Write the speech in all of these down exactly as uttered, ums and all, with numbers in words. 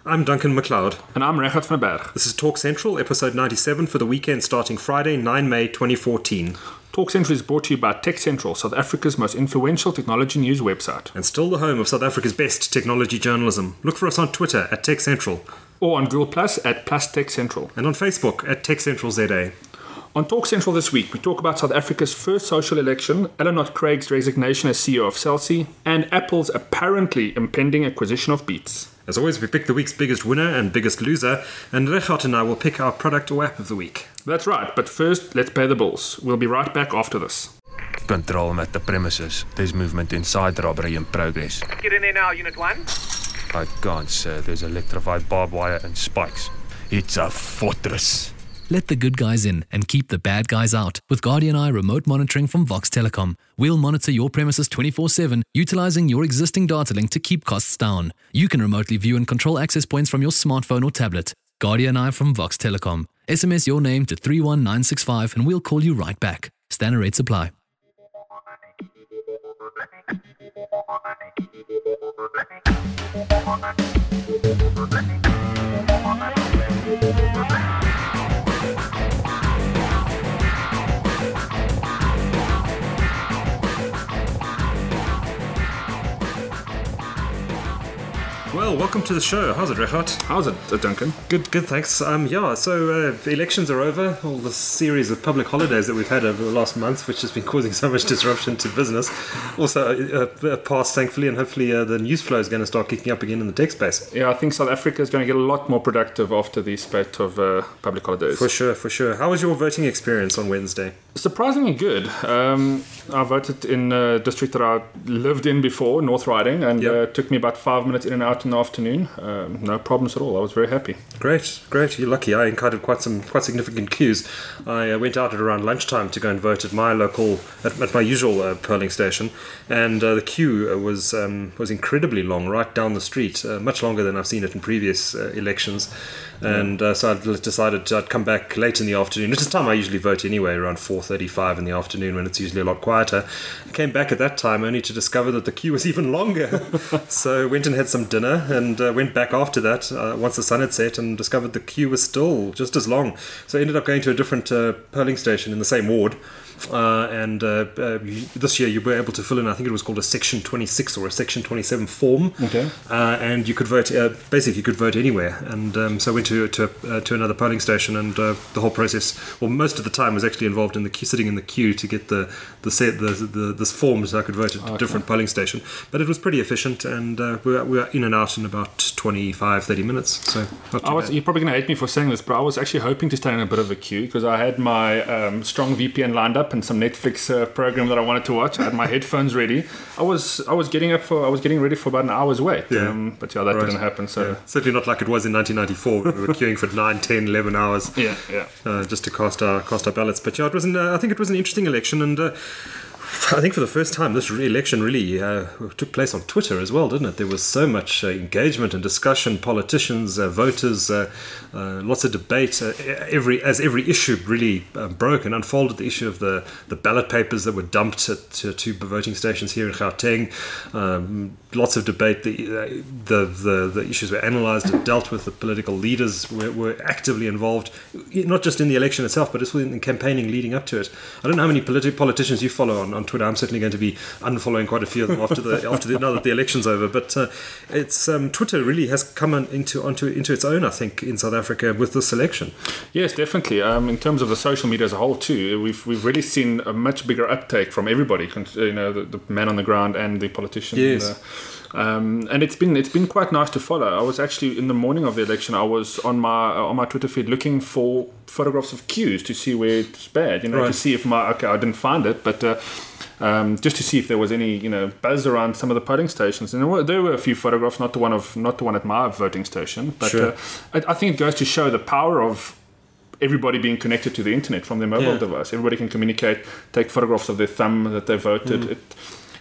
I'm Duncan McLeod. And I'm Regardt van der Berg. This is Talk Central, episode ninety-seven for the weekend starting Friday, the ninth of May twenty fourteen. Talk Central is brought to you by Tech Central, South Africa's most influential technology news website. And still the home of South Africa's best technology journalism. Look for us on Twitter at Tech Central. Or on Google Plus at Plus Tech Central. And on Facebook at Tech Central Z A. On Talk Central this week, we talk about South Africa's first social election, Eleanor Craig's resignation as C E O of Cell C, and Apple's apparently impending acquisition of Beats. As always, we pick the week's biggest winner and biggest loser, and Regardt and I will pick our product or app of the week. That's right, but first, let's pay the bills. We'll be right back after this. Control at the premises. There's movement inside robbery in progress. Get in there now, Unit one. I can't, sir. There's electrified barbed wire and spikes. It's a fortress. Let the good guys in and keep the bad guys out with Guardian Eye remote monitoring from Vox Telecom. We'll monitor your premises twenty-four seven, utilizing your existing data link to keep costs down. You can remotely view and control access points from your smartphone or tablet. Guardian Eye from Vox Telecom. S M S your name to three one nine six five and we'll call you right back. Standard rates apply. Well, welcome to the show. How's it, Regardt? How's it, Duncan? Good, good, thanks. Um, yeah, so uh, the elections are over. All the series of public holidays that we've had over the last month, which has been causing so much disruption to business, also uh, passed, thankfully, and hopefully uh, the news flow is going to start kicking up again in the tech space. Yeah, I think South Africa is going to get a lot more productive after the spate of uh, public holidays. For sure, for sure. How was your voting experience on Wednesday? Surprisingly good. Um, I voted in a district that I lived in before, North Riding, and Yep. uh, it took me about five minutes in and out in the afternoon. Um, no problems at all. I was very happy. Great, great. You're lucky. I encountered quite some quite significant queues. I uh, went out at around lunchtime to go and vote at my local, at, at my usual uh, polling station, and uh, the queue was um, was incredibly long, right down the street, uh, much longer than I've seen it in previous uh, elections. And uh, so I decided to, I'd come back late in the afternoon, which is the time I usually vote anyway, around four thirty-five in the afternoon when it's usually a lot quieter. I came back at that time only to discover that the queue was even longer. So went and had some dinner and uh, went back after that uh, once the sun had set and discovered the queue was still just as long. So I ended up going to a different uh, polling station in the same ward. Uh, and uh, uh, this year you were able to fill in, I think it was called a Section twenty-six or a Section twenty-seven form. Okay. Uh, and you could vote, uh, basically you could vote anywhere. And um, so I went to to, uh, to another polling station, and uh, the whole process, well, most of the time was actually involved in the queue, sitting in the queue to get the the set the, the this form so I could vote at Okay. a different polling station. But it was pretty efficient, and uh, we, were, we were in and out in about twenty-five, thirty minutes. So not too I was, bad. you're probably going to hate me for saying this, but I was actually hoping to stay in a bit of a queue because I had my um, strong V P N lined up and some Netflix uh, program that I wanted to watch. I had my headphones ready. I was I was getting up for I was getting ready for about an hour's wait. Yeah. Um, but yeah, that Right. didn't happen. So Yeah. Certainly not like it was in nineteen ninety-four. We were queuing for nine, ten, eleven hours. yeah, yeah. Uh, just to cast our cast our ballots. But yeah, it was an, uh, I think it was an interesting election, and uh, I think for the first time this re- election really uh, took place on Twitter as well, didn't it? There was so much uh, engagement and discussion, politicians, uh, voters, uh, uh, lots of debate. Uh, every as every issue really uh, broke and unfolded, the issue of the, the ballot papers that were dumped at to, to voting stations here in Gauteng. Um, lots of debate. The, uh, the the the issues were analysed and dealt with. The political leaders were, were actively involved, not just in the election itself, but also in the campaigning leading up to it. I don't know how many politi- politicians you follow on, on Twitter. I'm certainly going to be unfollowing quite a few of them after the after the, now that the election's over. But uh, it's um, Twitter really has come on into onto into its own, I think, in South Africa with this election. Yes, definitely. Um, in terms of the social media as a whole, too, we've we've really seen a much bigger uptake from everybody. You know, the, the man on the ground and the politicians. Yes. Uh, Um, and it's been it's been quite nice to follow. I was actually in the morning of the election. I was on my uh, on my Twitter feed looking for photographs of queues to see where it's bad. You know, Right. to see if my okay, I didn't find it, but uh, um, just to see if there was any you know buzz around some of the polling stations. And there were, there were a few photographs, not the one of not the one at my voting station, but Sure. uh, I, I think it goes to show the power of everybody being connected to the internet from their mobile Yeah. device. Everybody can communicate, take photographs of their thumb that they voted. Mm. It,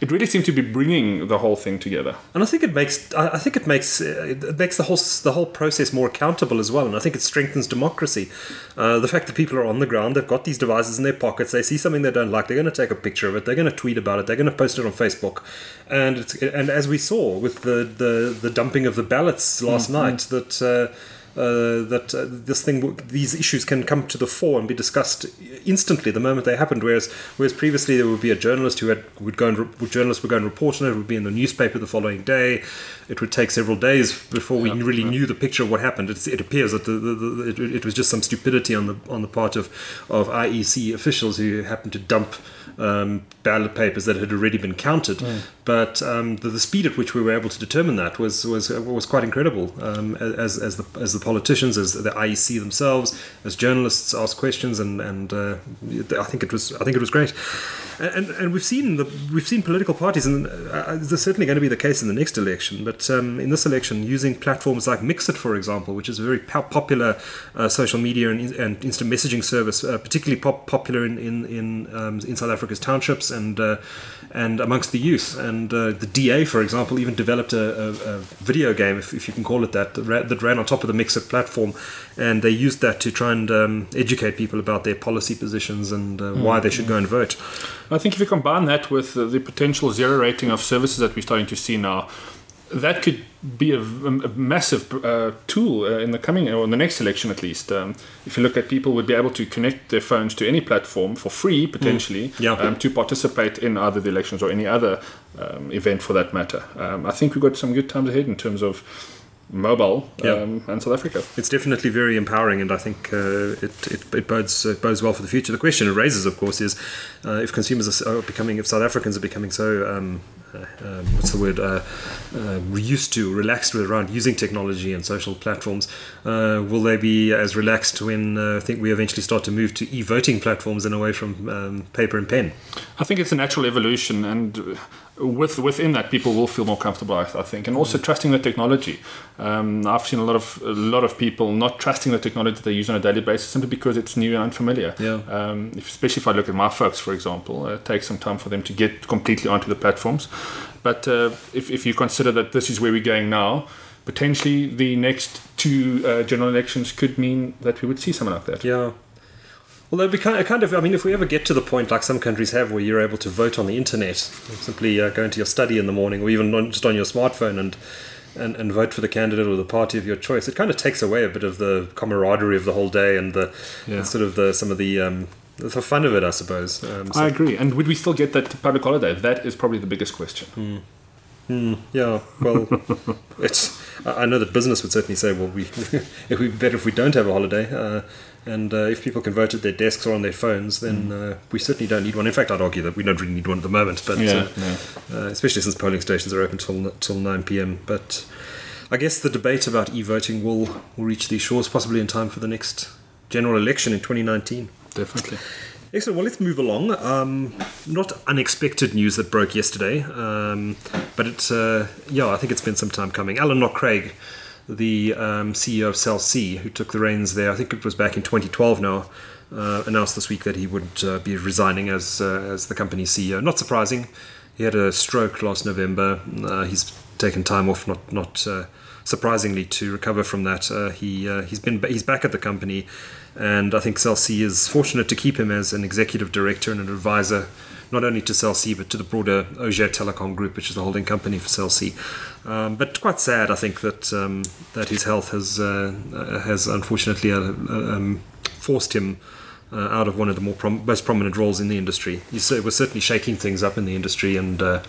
it really seemed to be bringing the whole thing together. And I think it makes I I think it makes it makes the whole the whole process more accountable as well. And I think it strengthens democracy. Uh, the fact that people are on the ground, they've got these devices in their pockets, they see something they don't like, they're going to take a picture of it, they're going to tweet about it, they're going to post it on Facebook. And it's, and as we saw with the, the, the dumping of the ballots last mm-hmm. night, that uh, uh, that uh, this thing, these issues can come to the fore and be discussed instantly the moment they happened. Whereas, whereas previously there would be a journalist who had would go and re- journalists would go and report on it. It would be in the newspaper the following day. It would take several days before we yeah, really yeah. knew the picture of what happened. It's, it appears that the, the, the, it, it was just some stupidity on the on the part of of I E C officials who happened to dump um, ballot papers that had already been counted. Mm. But um, the, the speed at which we were able to determine that was was was quite incredible. Um, as as the as the politicians, as the I E C themselves, as journalists asked questions, and and uh, I think it was I think it was great. And and we've seen the we've seen political parties, and uh, there's certainly going to be the case in the next election. But um, in this election, using platforms like Mixit, for example, which is a very po- popular uh, social media and, and instant messaging service, uh, particularly pop- popular in in in, um, in South Africa's townships and uh, and amongst the youth. And uh, the D A, for example, even developed a, a, a video game, if, if you can call it that, that, ra- that ran on top of the Mixit platform, and they used that to try and um, educate people about their policy positions and uh, mm. why they should go and vote. I think if you combine that with the potential zero rating of services that we're starting to see now, that could be a, a massive uh, tool uh, in the coming, or in the next election at least. Um, if you look at people would be able to connect their phones to any platform for free, potentially, mm. yeah. um, to participate in either the elections or any other um, event for that matter. Um, I think we've got some good times ahead in terms of mobile um, yeah. and South Africa. It's definitely very empowering, and I think uh, it, it, it bodes it bodes well for the future. The question it raises, of course, is uh, if consumers are becoming, if South Africans are becoming so um, uh, um, what's the word, uh, uh, used to, relaxed with around using technology and social platforms, uh, will they be as relaxed when uh, I think we eventually start to move to e-voting platforms and away from um, paper and pen? I think it's a natural evolution, and with within that, people will feel more comfortable, I, I think, and also trusting the technology. Um, I've seen a lot of a lot of people not trusting the technology that they use on a daily basis simply because it's new and unfamiliar. Yeah. Um, if, especially if I look at my folks, for example, it takes some time for them to get completely onto the platforms. But uh, if if you consider that this is where we're going now, potentially the next two uh, general elections could mean that we would see something like that. Yeah. Well, that'd be kind of, kind of, I mean, if we ever get to the point like some countries have where you're able to vote on the internet, simply uh, go into your study in the morning or even on, just on your smartphone and, and, and vote for the candidate or the party of your choice, it kind of takes away a bit of the camaraderie of the whole day and the yeah. and sort of the some of the, um, the fun of it, I suppose. Um, so. I agree. And would we still get that public holiday? That is probably the biggest question. Mm. Mm, yeah, well, it's. I know that business would certainly say, well, we it would be better if we don't have a holiday. Uh, and uh, if people can vote at their desks or on their phones, then mm. uh, we certainly don't need one. In fact, I'd argue that we don't really need one at the moment, but yeah, uh, yeah. Uh, especially since polling stations are open till till nine p.m. But I guess the debate about e-voting will will reach these shores possibly in time for the next general election in twenty nineteen. Definitely. Excellent. Well, let's move along. Um, not unexpected news that broke yesterday, um, but it's uh, yeah, I think it's been some time coming. Alan Knott-Craig, the um, C E O of Cell C, who took the reins there, I think it was back in twenty twelve now, uh, announced this week that he would uh, be resigning as uh, as the company's C E O. Not surprising. He had a stroke last November. Uh, he's taken time off, not not uh, surprisingly, to recover from that. Uh, he uh, he's been he's back at the company. And I think Cell C is fortunate to keep him as an executive director and an advisor, not only to Cell C, but to the broader Ojet Telecom Group, which is the holding company for Cell C. Um, but quite sad, I think, that um, that his health has uh, has unfortunately uh, um, forced him uh, out of one of the more prom- most prominent roles in the industry. He was certainly shaking things up in the industry and uh,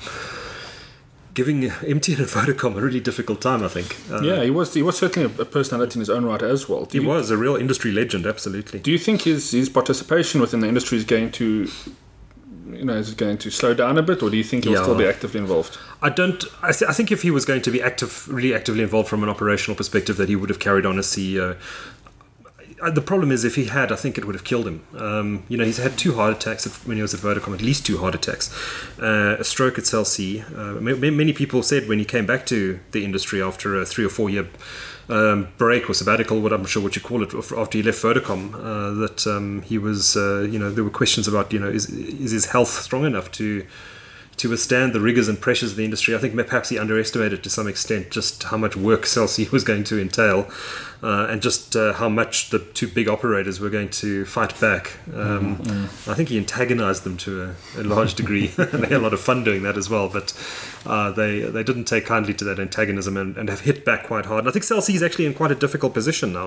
giving M T N and Vodacom a really difficult time, I think. Uh, yeah, he was he was certainly a personality in his own right as well. Do he you, was a real industry legend, absolutely. Do you think his, his participation within the industry is going to, you know, is it going to slow down a bit, or do you think he'll yeah. still be actively involved? I don't. I, th- I think if he was going to be active, really actively involved from an operational perspective, that he would have carried on as C E O. The problem is, if he had, I think it would have killed him. Um, you know, he's had two heart attacks when he was at Vodacom, at least two heart attacks. Uh, a stroke at Cell C. Uh, many people said when he came back to the industry after a three or four year um, break or sabbatical, what I'm sure what you call it, after he left Vodacom, uh, that um, he was, uh, you know, there were questions about, you know, is is his health strong enough to to withstand the rigors and pressures of the industry. I think perhaps he underestimated to some extent just how much work Cell C was going to entail, uh, and just uh, how much the two big operators were going to fight back. Um, mm-hmm. I think he antagonized them to a, a large degree, and they had a lot of fun doing that as well. But uh, they they didn't take kindly to that antagonism and, and have hit back quite hard. And I think Cell C is actually in quite a difficult position now.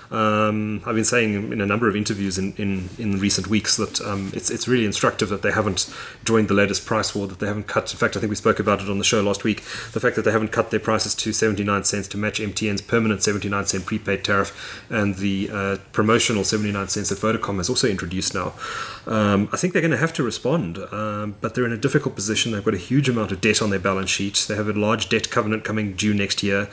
Um, I've been saying in a number of interviews in, in, in recent weeks that um, it's it's really instructive that they haven't joined the latest price war, that they haven't cut. In fact, I think we spoke about it on the show last week. The fact that they haven't cut their prices to seventy-nine cents to match M T N's permanent seventy-nine cent prepaid tariff, and the uh, promotional seventy-nine cents that Vodacom has also introduced now. Um, I think they're going to have to respond, um, but they're in a difficult position. They've got a huge amount of debt on their balance sheet. They have a large debt covenant coming due next year.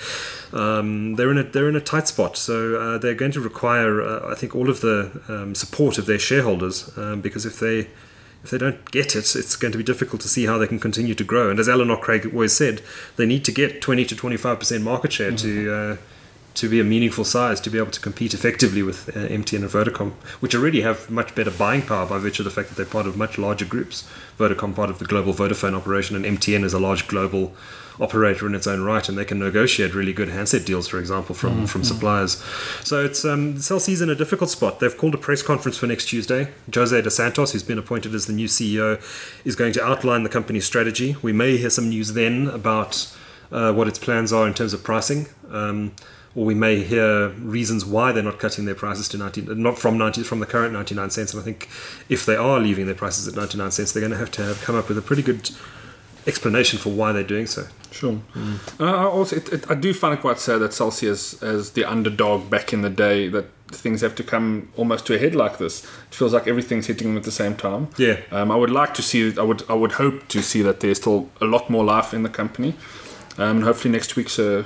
Um, they're in a they're in a tight spot, so uh, they're going to require, uh, I think, all of the um, support of their shareholders, um, because if they if they don't get it, it's going to be difficult to see how they can continue to grow. And as Alan Craig always said, they need to get twenty to twenty-five percent market share mm-hmm. to uh, to be a meaningful size, to be able to compete effectively with uh, M T N and Vodacom, which already have much better buying power by virtue of the fact that they're part of much larger groups. Vodacom part of the global Vodafone operation, and M T N is a large global operator in its own right, and they can negotiate really good handset deals, for example, from, mm-hmm. from suppliers. So it's um, Cell C's in a difficult spot. They've called a press conference for next Tuesday. Jose Dos Santos, who's been appointed as the new C E O, is going to outline the company's strategy. We may hear some news then about uh, what its plans are in terms of pricing. Um, or we may hear reasons why they're not cutting their prices to ninety, not from ninety, from the current ninety-nine cents. And I think if they are leaving their prices at ninety-nine cents, they're going to have to have come up with a pretty good explanation for why they're doing so. Sure. Mm. Uh, also, it, it, I do find it quite sad that Cell C, as, as the underdog back in the day, that things have to come almost to a head like this. It feels like everything's hitting them at the same time. Yeah. Um, I would like to see. I would. I would hope to see that there's still a lot more life in the company, um, and hopefully next week's uh,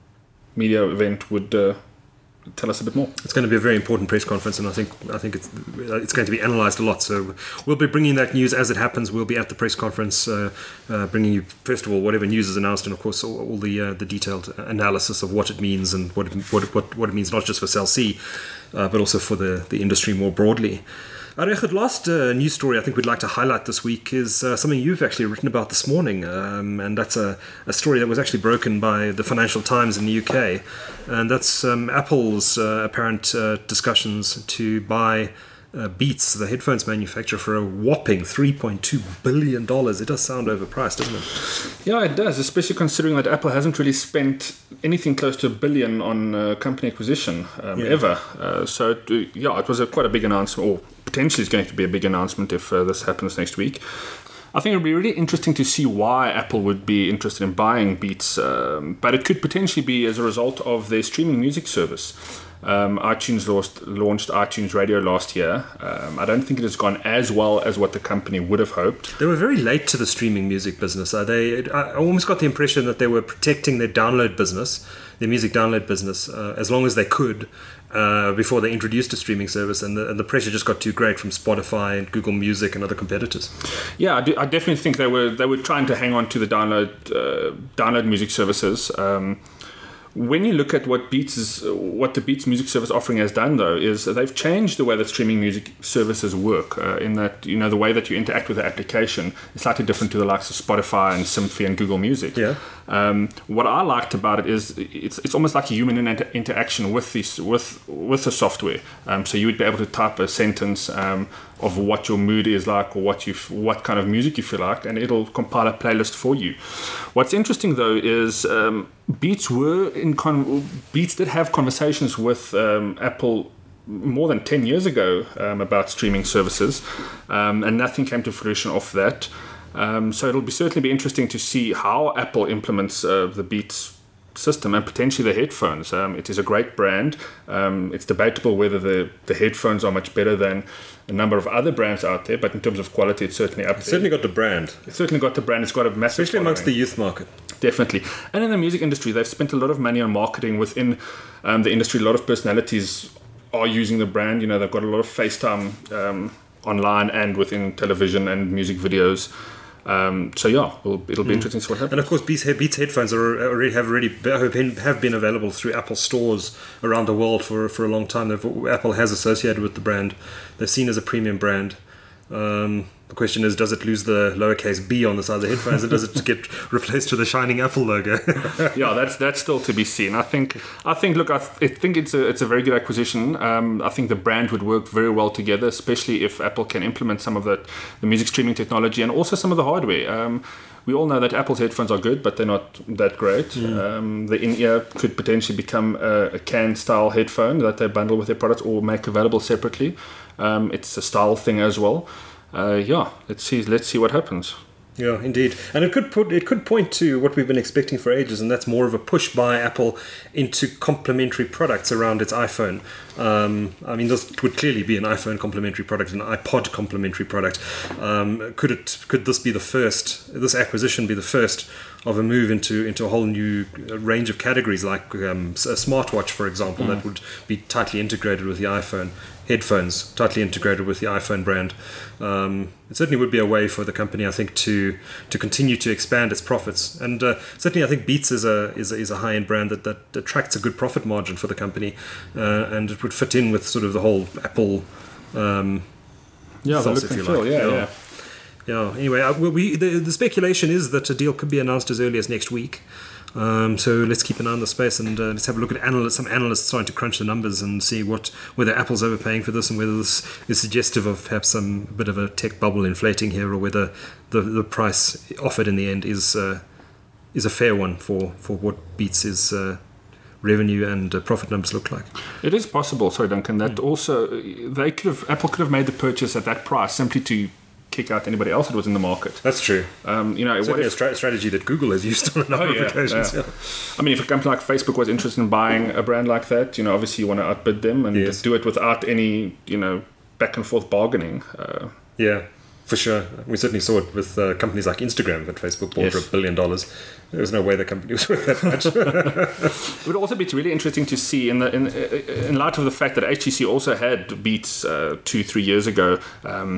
media event would uh, tell us a bit more. It's going to be a very important press conference, and I think I think it's it's going to be analysed a lot. So we'll be bringing that news as it happens. We'll be at the press conference, uh, uh, bringing you first of all whatever news is announced, and of course all, all the uh, the detailed analysis of what it means and what it, what what what it means not just for Cell C, uh, but also for the the industry more broadly. Arech, the last uh, news story I think we'd like to highlight this week is uh, something you've actually written about this morning, um, and that's a, a story that was actually broken by the Financial Times in the U K, and that's um, Apple's uh, apparent uh, discussions to buy uh, Beats, the headphones manufacturer, for a whopping three point two billion dollars. It does sound overpriced, doesn't it? Yeah, it does, especially considering that Apple hasn't really spent anything close to a billion on uh, company acquisition um, yeah. ever. Uh, so, it, yeah, it was a, quite a big announcement, or potentially it's going to be a big announcement if uh, this happens next week. I think it would be really interesting to see why Apple would be interested in buying Beats, um, but it could potentially be as a result of their streaming music service. Um, iTunes launched, launched iTunes Radio last year. Um, I don't think it has gone as well as what the company would have hoped. They were very late to the streaming music business. Are they? I almost got the impression that they were protecting their download business, their music download business, uh, as long as they could. Uh, before they introduced a streaming service, and the, and the pressure just got too great from Spotify and Google Music and other competitors. Yeah, I, do, I definitely think they were they were trying to hang on to the download uh, download music services. Um, when you look at what Beats is, what the Beats music service offering has done, though, is they've changed the way that streaming music services work. Uh, in that, you know, the way that you interact with the application is slightly different to the likes of Spotify and Symphy and Google Music. Yeah. Um, what I liked about it is it's it's almost like a human inter- interaction with this with with the software. Um, so you would be able to type a sentence um, of what your mood is like, or what you f- what kind of music you feel like, and it'll compile a playlist for you. What's interesting though is um, Beats were in con- Beats did have conversations with um, Apple more than ten years ago um, about streaming services, um, and nothing came to fruition off that. Um, so it'll be certainly be interesting to see how Apple implements uh, the Beats system and potentially the headphones. Um, it is a great brand. Um, it's debatable whether the, the headphones are much better than a number of other brands out there, but in terms of quality, it's certainly up It's there. certainly got the brand. It's certainly got the brand. It's got a massive Especially following. amongst the youth market. Definitely. And in the music industry, they've spent a lot of money on marketing within um, the industry. A lot of personalities are using the brand. You know, they've got a lot of FaceTime um, online and within television and music videos. Um, so yeah, it'll, it'll be mm. interesting to see what happens. And of course, Beats, Beats headphones are already have already been, have been available through Apple stores around the world for for a long time. They've, Apple has associated with the brand. They're seen as a premium brand. Um, The question is, does it lose the lowercase b on the side of the headphones, or does it get replaced with the shining Apple logo? Yeah, that's that's still to be seen. I think I think look, I, th- I think it's a it's a very good acquisition. Um, I think the brand would work very well together, especially if Apple can implement some of that the music streaming technology and also some of the hardware. Um, we all know that Apple's headphones are good, but they're not that great. Mm. Um, the in-ear could potentially become a, a can-style headphone that they bundle with their products or make available separately. Um, it's a style thing as well. Uh, yeah, let's see. Let's see what happens. Yeah, indeed, and it could put it could point to what we've been expecting for ages, and that's more of a push by Apple into complementary products around its iPhone. Um, I mean, this would clearly be an iPhone complementary product, an iPod complementary product. Um, could it? Could this be the first? This acquisition be the first of a move into into a whole new range of categories, like um, a smartwatch, for example, mm. that would be tightly integrated with the iPhone. Headphones tightly integrated with the iPhone brand. Um, it certainly would be a way for the company, I think, to to continue to expand its profits. And uh, certainly, I think Beats is a is a, is a high end brand that, that attracts a good profit margin for the company, uh, and it would fit in with sort of the whole Apple. Um, yeah, thoughts, the look if you and feel. like. Yeah, yeah. yeah. Yeah. Anyway, uh, we the, the speculation is that a deal could be announced as early as next week. Um, so let's keep an eye on the space, and uh, let's have a look at analysts, some analysts trying to crunch the numbers and see what whether Apple's overpaying for this and whether this is suggestive of perhaps some bit of a tech bubble inflating here, or whether the the price offered in the end is uh, is a fair one for, for what Beats' uh, revenue and uh, profit numbers look like. It is possible, sorry Duncan, that mm. also they could have Apple could have made the purchase at that price simply to kick out anybody else that was in the market. That's true. Um, you know, it's what if, a stra- strategy that Google has used on a number oh, yeah, of occasions. Yeah. Yeah. I mean, if a company like Facebook was interested in buying a brand like that, you know, obviously you want to outbid them and yes. do it without any, you know, back and forth bargaining. Uh, yeah, for sure. We certainly saw it with uh, companies like Instagram that Facebook bought yes. for a billion dollars. There was no way the company was worth that much. It would also be really interesting to see, in the in, in light of the fact that H T C also had Beats uh, two, three years ago. Um,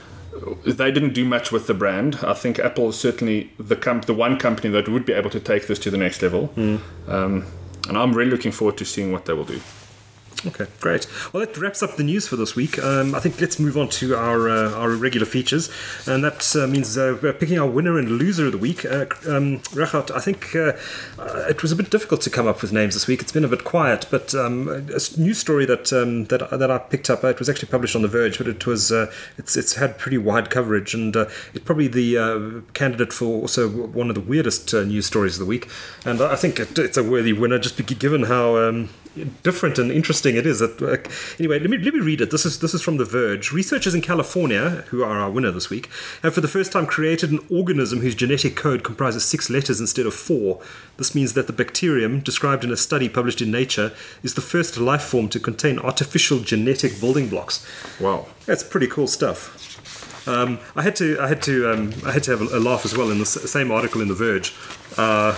They didn't do much with the brand. I think Apple is certainly the com- the one company that would be able to take this to the next level. Mm. Um, and I'm really looking forward to seeing what they will do. Okay, great. Well, that wraps up the news for this week. Um, I think let's move on to our uh, our regular features, and that uh, means uh, we're picking our winner and loser of the week. Uh, um, Regardt, I think uh, uh, it was a bit difficult to come up with names this week. It's been a bit quiet, but um, a news story that um, that that I picked up. Uh, it was actually published on The Verge, but it was uh, it's it's had pretty wide coverage, and uh, it's probably the uh, candidate for also one of the weirdest uh, news stories of the week. And I think it, it's a worthy winner, just given how Um, different and interesting it is. That, uh, anyway, let me let me read it. This is this is from The Verge. Researchers in California, who are our winner this week, have for the first time created an organism whose genetic code comprises six letters instead of four. This means that the bacterium, described in a study published in Nature, is the first life form to contain artificial genetic building blocks. Wow, that's pretty cool stuff. Um, I had to, I had to, um, I had to have a, a laugh as well in the s- same article in The Verge. Uh,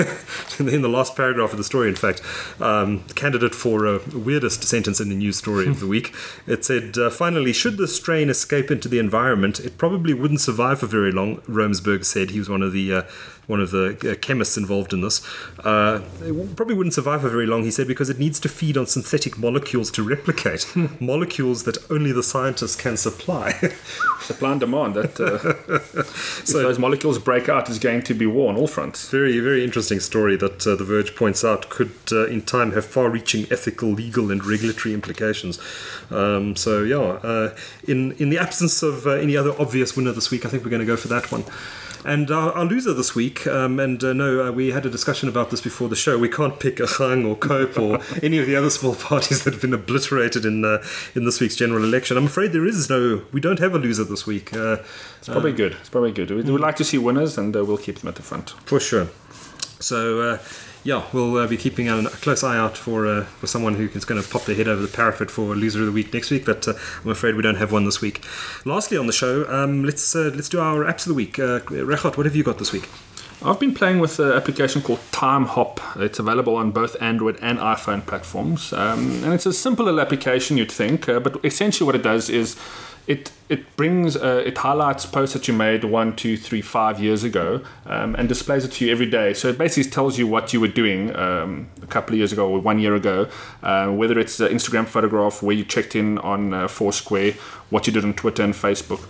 in the last paragraph of the story, in fact, um, candidate for uh, weirdest sentence in the news story of the week. It said, uh, "Finally, should the strain escape into the environment, it probably wouldn't survive for very long." Romsberg said. He was one of the uh, one of the uh, chemists involved in this. Uh, it probably wouldn't survive for very long, he said, because it needs to feed on synthetic molecules to replicate, molecules that only the scientists can supply. Supply and demand. That uh, so, if those molecules break out, is going to be war on all fronts. Very, very interesting story that uh, The Verge points out could, uh, in time, have far-reaching ethical, legal, and regulatory implications. Um, so, yeah, uh, in in the absence of uh, any other obvious winner this week, I think we're going to go for that one. And our, our loser this week, um, and uh, no, uh, we had a discussion about this before the show. We can't pick a Gang or Cope or any of the other small parties that have been obliterated in uh, in this week's general election. I'm afraid there is no, we don't have a loser this week. Uh, it's probably uh, good. It's probably good. We would like to see winners, and uh, we'll keep them at the front. For sure. So, uh, yeah, we'll uh, be keeping a close eye out for uh, for someone who is going to pop their head over the parapet for loser of the week next week. But uh, I'm afraid we don't have one this week. Lastly on the show, um, let's uh, let's do our apps of the week. Uh, Regardt, what have you got this week? I've been playing with an application called TimeHop. It's available on both Android and iPhone platforms, um, and it's a simple little application, you'd think. Uh, but essentially, what it does is It it brings uh, it highlights posts that you made one, two, three, five years ago, um, and displays it to you every day. So it basically tells you what you were doing um, a couple of years ago or one year ago, uh, whether it's an Instagram photograph, where you checked in on uh, Foursquare, what you did on Twitter and Facebook.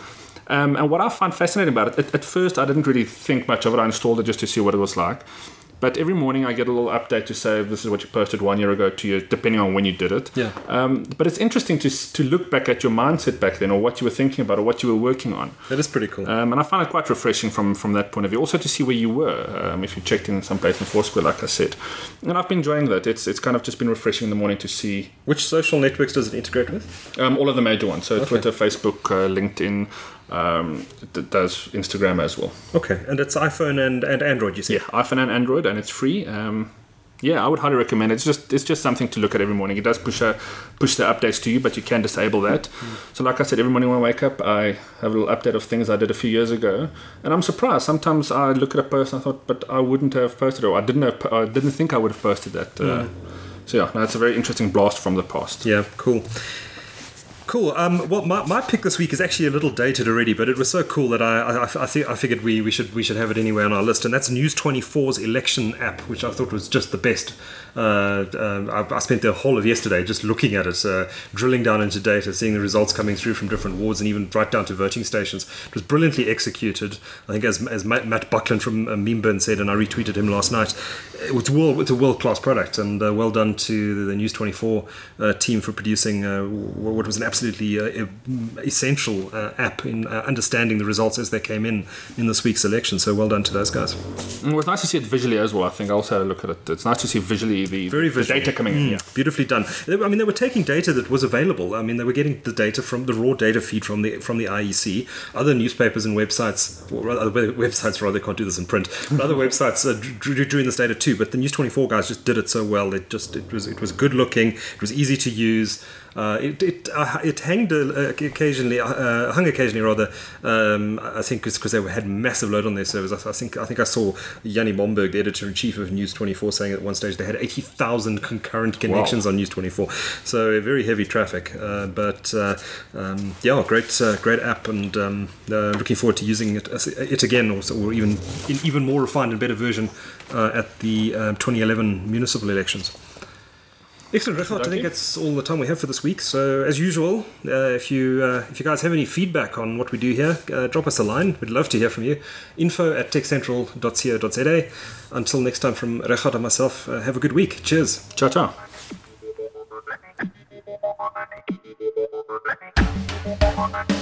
Um, and what I find fascinating about it, at, at first I didn't really think much of it. I installed it just to see what it was like. But every morning I get a little update to say this is what you posted one year ago, two years, depending on when you did it. Yeah. Um, but it's interesting to to look back at your mindset back then, or what you were thinking about, or what you were working on. That is pretty cool. Um, and I find it quite refreshing from, from that point of view. Also to see where you were, um, if you checked in some place in Foursquare, like I said. And I've been enjoying that. It's it's kind of just been refreshing in the morning to see. Which social networks does it integrate with? Um, all of the major ones. So Okay. Twitter, Facebook, uh, LinkedIn. Um, it does Instagram as well. Okay, and it's iPhone and, and Android, you said? Yeah, iPhone and Android, and it's free. Um, yeah, I would highly recommend it. It's just it's just something to look at every morning. It does push a, push the updates to you, but you can disable that. Mm. So like I said, every morning when I wake up, I have a little update of things I did a few years ago, and I'm surprised. Sometimes I look at a post and I thought, but I wouldn't have posted it, or I didn't have, I didn't think I would have posted that. Uh, mm. So yeah, no, it's a very interesting blast from the past. Yeah, cool. Cool. Um, well, my, my pick this week is actually a little dated already, but it was so cool that I I, I, th- I figured we, we should we should have it anyway on our list, and that's News twenty-four's election app, which I thought was just the best. Uh, um, I, I spent the whole of yesterday just looking at it, uh, drilling down into data, seeing the results coming through from different wards, and even right down to voting stations. It was brilliantly executed. I think, as as Matt Buckland from uh, Memeburn said, and I retweeted him last night, it was world, it's a world class product, and uh, well done to the News twenty-four uh, team for producing uh, what was an absolutely uh, essential uh, app in uh, understanding the results as they came in in this week's election. So well done to those guys. And it was nice to see it visually as well. I think I also had a look at it. It's nice to see visually the, Very the data coming in. Mm, Yeah. Beautifully done. They, I mean, they were taking data that was available. I mean, they were getting the data from the raw data feed from the from the I E C. Other newspapers and websites, or other websites rather, they can't do this in print. But other websites uh, drew, drew in this data too. But the News twenty-four guys just did it so well. It just it was it was good looking. It was easy to use. Uh, it it uh, it hanged uh, occasionally, uh, hung occasionally rather. Um, I think it's because they had massive load on their servers. I, I think I think I saw Yanni Momberg, the editor in chief of News twenty-four, saying at one stage they had eighty thousand concurrent connections wow. on News twenty-four. So very heavy traffic. Uh, but uh, um, yeah, great uh, great app, and um, uh, looking forward to using it it again, or, or even in even more refined and better version uh, at the uh, twenty eleven municipal elections. Excellent, Richard. I think that's all the time we have for this week. So, as usual, uh, if you uh, if you guys have any feedback on what we do here, uh, drop us a line. We'd love to hear from you. Info at techcentral dot co dot za. Until next time, from Richard and myself, uh, have a good week. Cheers. Ciao, ciao.